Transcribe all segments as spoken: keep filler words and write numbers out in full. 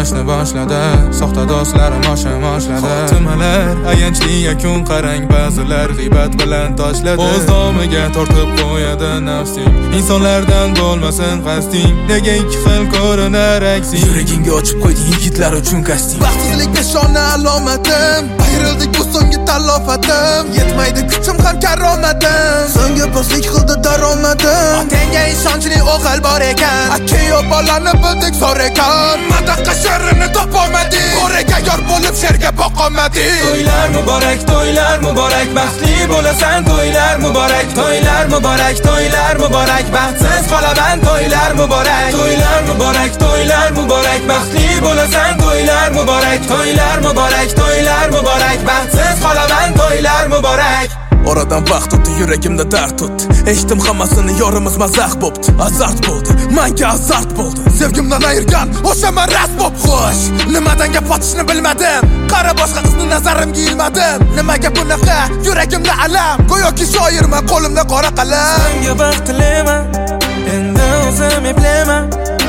so'rashni boshladi. Soxta do'stlarim oshim oshladi. Xotimalar ayanchli yakun qarang, ba'zilar g'iybat bilan toshladi. O'z domiga tortib qo'yadi nafsing. Insonlardan bo'lmasin qasding, nega ikki xil ko'rinar aksing. Yuragingga ochib qo'yding yigitlar uchun kasting. Baxtsizlik peshona alomatim, ayrildik bu so'nggi talofatim. Yetmaydi kuchim ham karomatim, so'nggi postlik qildi daromadim. Otangga ishonchli o'g'il bor ekan, akayo bolani bildik zo'r ekan. Madaqa sherini topolmadik, o'raga yor bo'lib sherga boqolmadik. To'ylar muborak, to'ylar muborak, baxtli bo'lasan to'ylar muborak. To'ylar muborak, to'ylar muborak, baxtsiz qolaman to'ylar muborak. To'ylar muborak, to'ylar muborak, baxtli bo'lasan to'ylar muborak. To'ylar muborak, to'ylar muborak, baxtsiz qolaman to'ylar muborak. Oradan vaqt o'tdi, yuragimda dard o'tdi. Eshitdim hammasini, yorimiz mazax bo'pti. Azart bo'ldi, menga azart bo'ldi. Sevgimdan ayirgan o'sha men rast bo'p xo'sh. Nimadan gap otishni bilmadim. Qara boshqa qizni nazarimga ilmadim. Nimaga bunaqa yuragimda alam? Go'yoki shoirman, qo'limda qora qalam. Senga baxt tilayman, endi o'zim eplayman.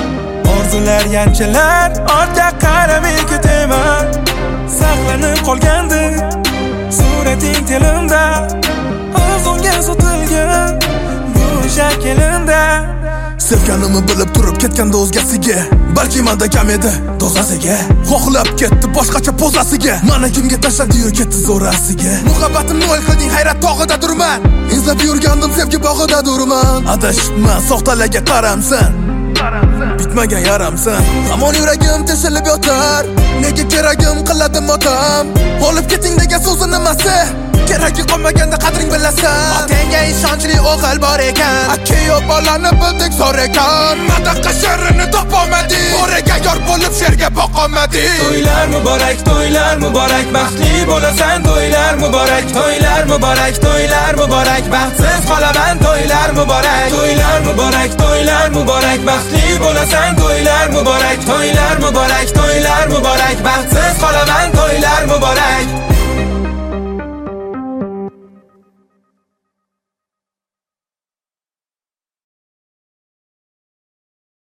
Orzular yanchilar, ortga qaramay ketaman. Saqlanib qolgandi surating tilimda, o'zimga sotilgan bu shakilinda. Sevganimni bilib turib ketganda o'zgasiga, balki menda kam edi dozasiga. Xohlab ketdi boshqacha pozasiga, mana kimga tashladi-yu ketdi zo'rasiga. Muhabbatimni o'y qilding, hayrat tog'ida durman. Izlab yurgandim sevgi bog'ida durman. Adashma, soxtalarga qaramsan, bitmagan yaramsan. Hamon yuragim teshilib yotar, nega keragim qiladi motam. Olib keting degan so'zi nimasi? Keragi qolmaganda qadring bilasan. Otangga ishonchli o'g'il bor ekan, akayo bolani bildik zo'r ekan. Madaqa sherini topolmadik, o'raga yor bo'lib sherga boqolmadik. To'ylar muborak, to'ylar muborak, baxtli bo'lasan to'ylar muborak. To'ylar muborak, to'ylar muborak, baxtsiz qolaman to'ylar muborak. To'ylar muborak, to'ylar muborak, baxtli bo'lasan to'ylar muborak. To'ylar muborak, to'ylar muborak, baxtsiz qolaman to'ylar muborak.